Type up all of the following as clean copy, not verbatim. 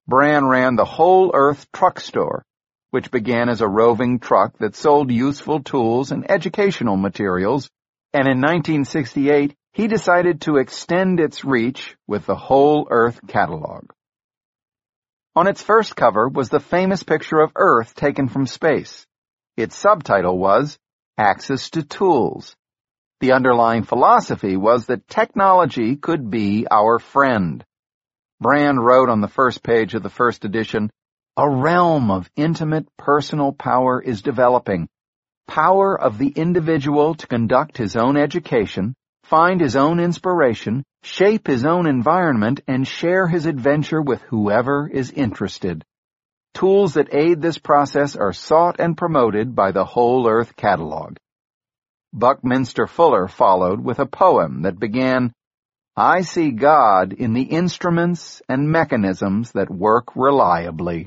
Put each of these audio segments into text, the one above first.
Brand ran the Whole Earth Truck Store, which began as a roving truck that sold useful tools and educational materials, and in 1968 he decided to extend its reach with the Whole Earth catalog. On its first cover was the famous picture of Earth taken from space. Its subtitle was Access to Tools. The underlying philosophy was that technology could be our friend. Brand wrote on the first page of the first edition, "A realm of intimate personal power is developing. Power of the individual to conduct his own education, find his own inspiration, shape his own environment, and share his adventure with whoever is interested. Tools that aid this process are sought and promoted by the Whole Earth catalog." Buckminster Fuller followed with a poem that began, "I see God in the instruments and mechanisms that work reliably."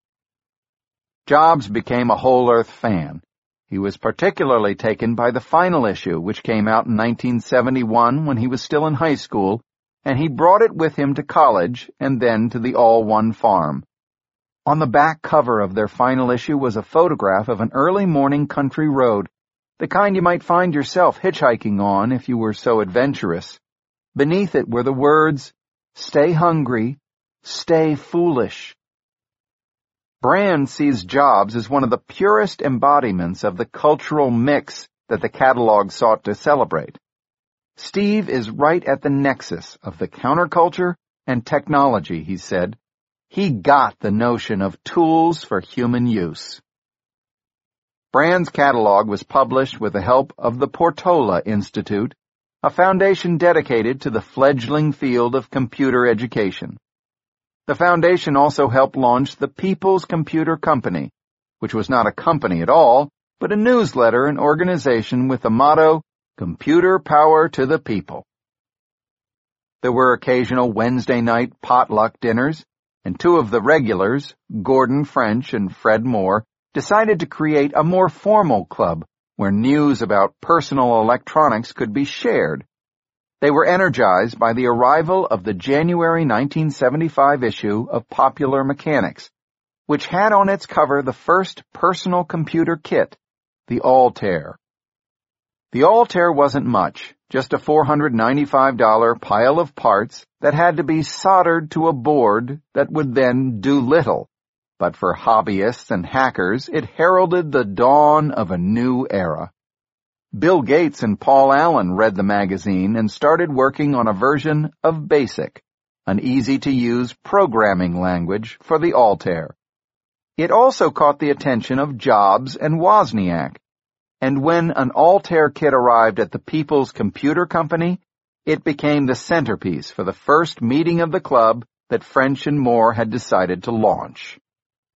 Jobs became a Whole Earth fan. He was particularly taken by the final issue, which came out in 1971 when he was still in high school, and he brought it with him to college and then to the All One Farm. On the back cover of their final issue was a photograph of an early morning country road, the kind you might find yourself hitchhiking on if you were so adventurous. Beneath it were the words, "Stay hungry, stay foolish." Brand sees Jobs as one of the purest embodiments of the cultural mix that the catalog sought to celebrate. Steve is right at the nexus of the counterculture and technology, he said. He got the notion of tools for human use. Brand's catalog was published with the help of the Portola Institute, a foundation dedicated to the fledgling field of computer education. The foundation also helped launch the People's Computer Company, which was not a company at all, but a newsletter and organization with the motto, "Computer Power to the People." There were occasional Wednesday night potluck dinners, and two of the regulars, Gordon French and Fred Moore, decided to create a more formal club where news about personal electronics could be shared. They were energized by the arrival of the January 1975 issue of Popular Mechanics, which had on its cover the first personal computer kit, the Altair. The Altair wasn't much, just a $495 pile of parts that had to be soldered to a board that would then do little. But for hobbyists and hackers, it heralded the dawn of a new era. Bill Gates and Paul Allen read the magazine and started working on a version of BASIC, an easy-to-use programming language for the Altair. It also caught the attention of Jobs and Wozniak, and when an Altair kit arrived at the People's Computer Company, it became the centerpiece for the first meeting of the club that French and Moore had decided to launch.